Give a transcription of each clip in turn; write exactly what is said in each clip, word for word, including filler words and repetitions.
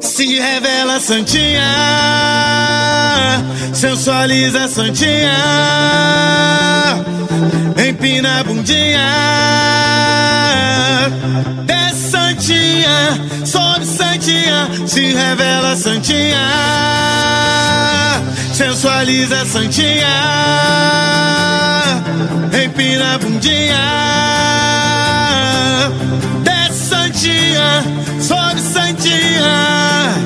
Se revela santinha, sensualiza santinha, empina a bundinha, desce santinha, sobe santinha. Se revela santinha, sensualiza santinha, empina a bundinha, desce santinha, sobe santinha.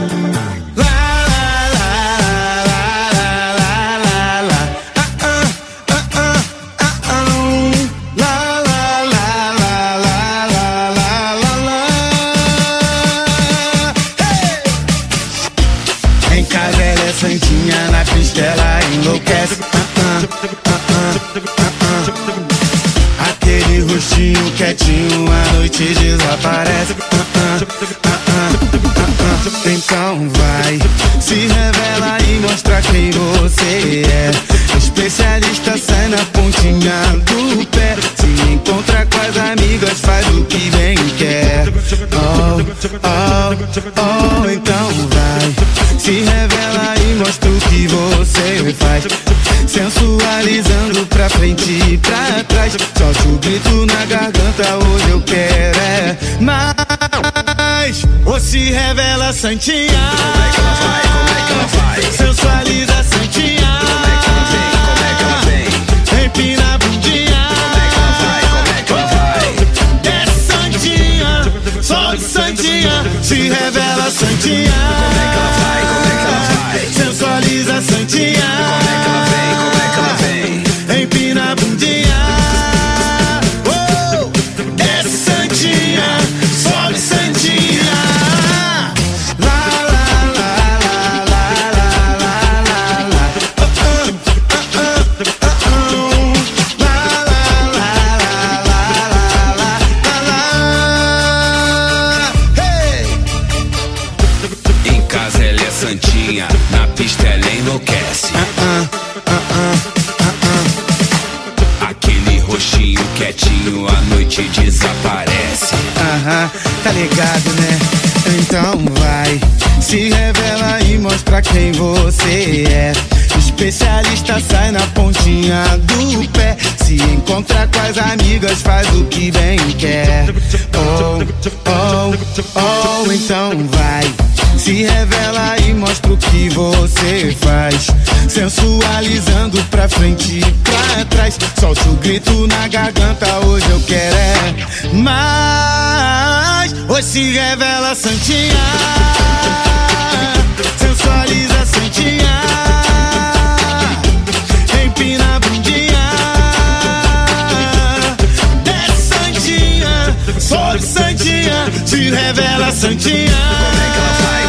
Em casa ela é santinha, na pista ela enlouquece. uh, uh, uh, uh, uh, uh. Aquele rostinho quietinho, a noite desaparece. uh, uh, uh, uh, uh, uh. Então vai, se revela e mostra quem você é. Especialista sai na pontinha do pé. Se encontra com as amigas, faz o que bem quer. Oh, oh, oh, então vai, se revela e mostra o que você faz. Sensualizando pra frente e pra trás. Solte o grito na garganta, hoje eu quero é mais. Ou se revela santinha, como é que ela vai, como é que ela vai? Sensualiza santinha, como é que ela vem, como é que ela vem? Empina a bundinha, como é que ela vai, como é que ela vai? Desce santinha, sobe santinha. Se revela santinha, como é que ela vai, como é que ela vai? Sensualiza santinha, como é que ela vem, como é que ela vem? Empina a bundinha, oh, desce santinha, sobe santinha. Em casa ela é santinha, na pista ela enlouquece. Uh, uh, uh, uh, uh. Aquele roxinho quietinho, a noite desaparece. Aham, tá ligado, né? Então vai, se revela e mostra quem você é. Especialista sai na pontinha do pé. Se encontra com as amigas, faz o que bem quer. Oh, oh, oh, então vai, se revela e mostra o que você faz. Sensualizando pra frente e pra trás. Solte o grito na garganta, hoje eu quero é mais. Hoje se revela santinha, sensualiza santinha, empina a bundinha, desce santinha, sobe santinha. Se revela santinha, como é que ela vai?